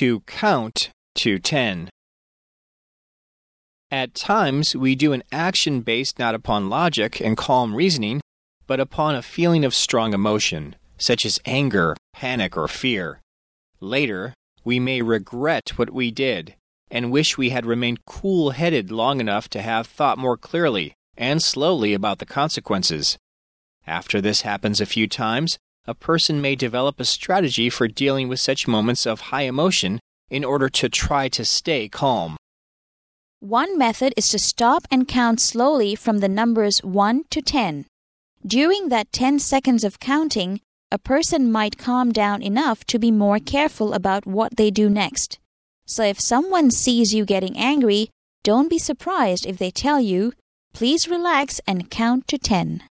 To count to 10. At times, we do an action based not upon logic and calm reasoning, but upon a feeling of strong emotion, such as anger, panic, or fear. Later, we may regret what we did and wish we had remained cool-headed long enough to have thought more clearly and slowly about the consequences. After this happens a few times, a person may develop a strategy for dealing with such moments of high emotion in order to try to stay calm. One method is to stop and count slowly from the numbers 1 to 10. During that 10 seconds of counting, a person might calm down enough to be more careful about what they do next. So if someone sees you getting angry, don't be surprised if they tell you, "Please relax and count to 10."